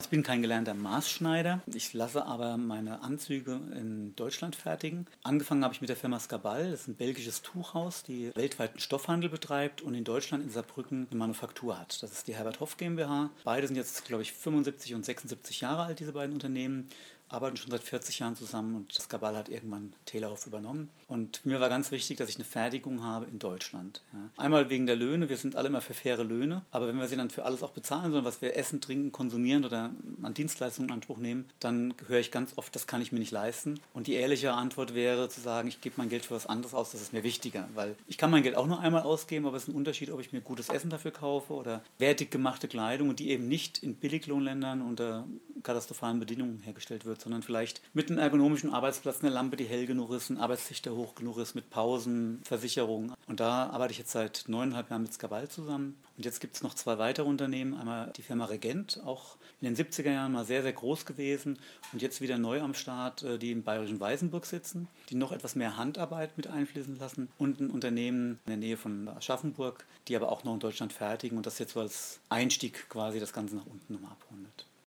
ich bin kein gelernter Maßschneider. Ich lasse aber meine Anzüge in Deutschland fertigen. Angefangen habe ich mit der Firma Skabal. Das ist ein belgisches Tuchhaus, die weltweiten Stoffhandel betreibt und in Deutschland in Saarbrücken eine Manufaktur hat. Das ist die Herbert Hoff GmbH. Beide sind jetzt, glaube ich, 75 und 76 Jahre alt, diese beiden Unternehmen. Arbeiten schon seit 40 Jahren zusammen und Skabal hat irgendwann Teelauff übernommen. Und mir war ganz wichtig, dass ich eine Fertigung habe in Deutschland. Ja. Einmal wegen der Löhne, wir sind alle immer für faire Löhne, aber wenn wir sie dann für alles auch bezahlen sollen, was wir essen, trinken, konsumieren oder an Dienstleistungen in Anspruch nehmen, dann höre ich ganz oft, das kann ich mir nicht leisten. Und die ehrliche Antwort wäre zu sagen, ich gebe mein Geld für was anderes aus, das ist mir wichtiger. Weil ich kann mein Geld auch nur einmal ausgeben, aber es ist ein Unterschied, ob ich mir gutes Essen dafür kaufe oder wertig gemachte Kleidung und die eben nicht in Billiglohnländern unter katastrophalen Bedingungen hergestellt wird, sondern vielleicht mit einem ergonomischen Arbeitsplatz, eine Lampe, die hell genug ist, ein Arbeitstisch, der hoch genug ist, mit Pausen, Versicherung. Und da arbeite ich jetzt seit 9,5 Jahren mit Skabal zusammen. Und jetzt gibt es noch 2 weitere Unternehmen. Einmal die Firma Regent, auch in den 70er Jahren mal sehr, sehr groß gewesen und jetzt wieder neu am Start, die im bayerischen Weißenburg sitzen, die noch etwas mehr Handarbeit mit einfließen lassen. Und ein Unternehmen in der Nähe von Aschaffenburg, die aber auch noch in Deutschland fertigen und das jetzt so als Einstieg quasi das Ganze nach unten nochmal abrundet.